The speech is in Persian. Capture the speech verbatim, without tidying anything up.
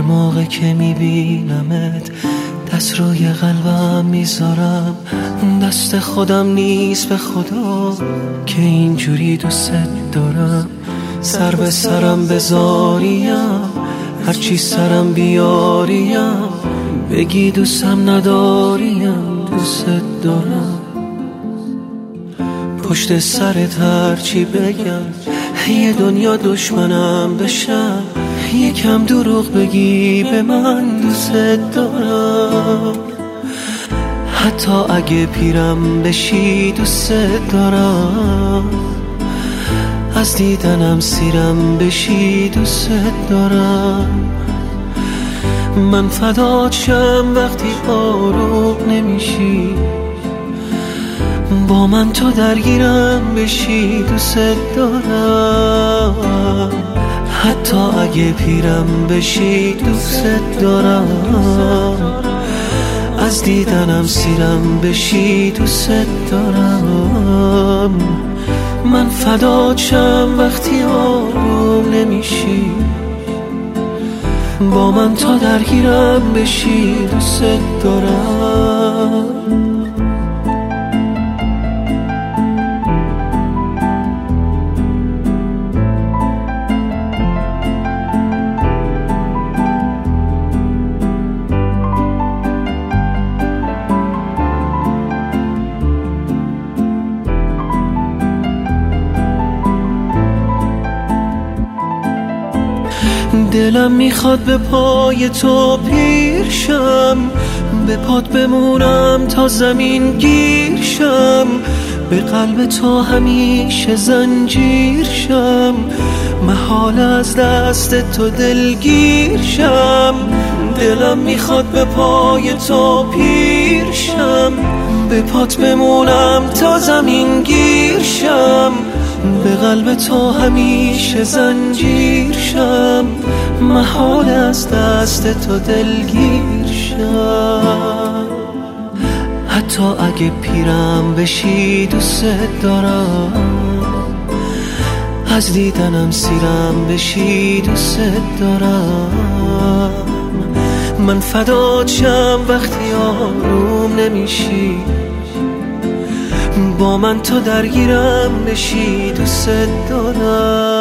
موقع که میبینمت دست روی قلبم میذارم، دست خودم نیست به خدا که اینجوری دوست دارم. سر به سرم بذاریم، هرچی سرم بیاریم، بگی دوستم نداریم، دوست دارم. پشت سرت هرچی بگم، یه دنیا دشمنم بشم، یکم دروغ بگی به من دوست دارم. حتی اگه پیرم بشی دوست دارم، از دیدنم سیرم بشی دوست دارم. من فدات شم وقتی آروم نمیشی، با من تو درگیرم بشی دوست دارم. حتی اگه پیرم بشی دوست دارم، از دیدنم سیرم بشی دوست دارم. من فدات شم وقتی آروم نمیشی، با من تا درگیرم بشی دوست دارم. دلم میخواد به پای تو پیر شم، به پات بمونم تا زمین گیر شم، به قلب تو همیشه زنجیر شم، محال از دست تو دلگیر شم. دلم میخواد به پای تو پیر شم، به پات بمونم تا زمین گیر شم، به قلب تو همیشه زنجیر شم، محال از دست تو دلگیر شم. حتی اگه پیرم بشی دوست دارم، از دیدنم سیرم بشی دوست دارم. من فدات شم وقتی آروم نمیشی، با من تو درگیرم بشی دوست دارم.